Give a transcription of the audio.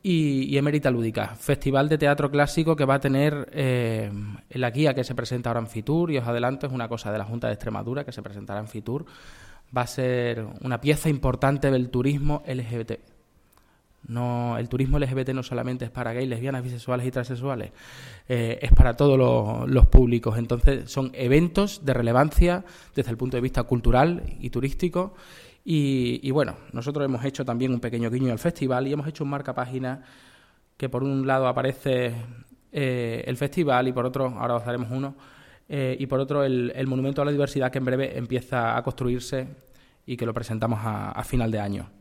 y Emérita Lúdica, festival de teatro clásico que va a tener la guía que se presenta ahora en Fitur, y os adelanto, es una cosa de la Junta de Extremadura que se presentará en Fitur. Va a ser una pieza importante del turismo LGBT. No, el turismo LGBT no solamente es para gays, lesbianas, bisexuales y transexuales, es para todos los públicos. Entonces son eventos de relevancia desde el punto de vista cultural y turístico. Y bueno, nosotros hemos hecho también un pequeño guiño al festival y hemos hecho un marcapágina que por un lado aparece el festival y por otro, ahora os daremos uno, y por otro el Monumento a la Diversidad, que en breve empieza a construirse y que lo presentamos a final de año.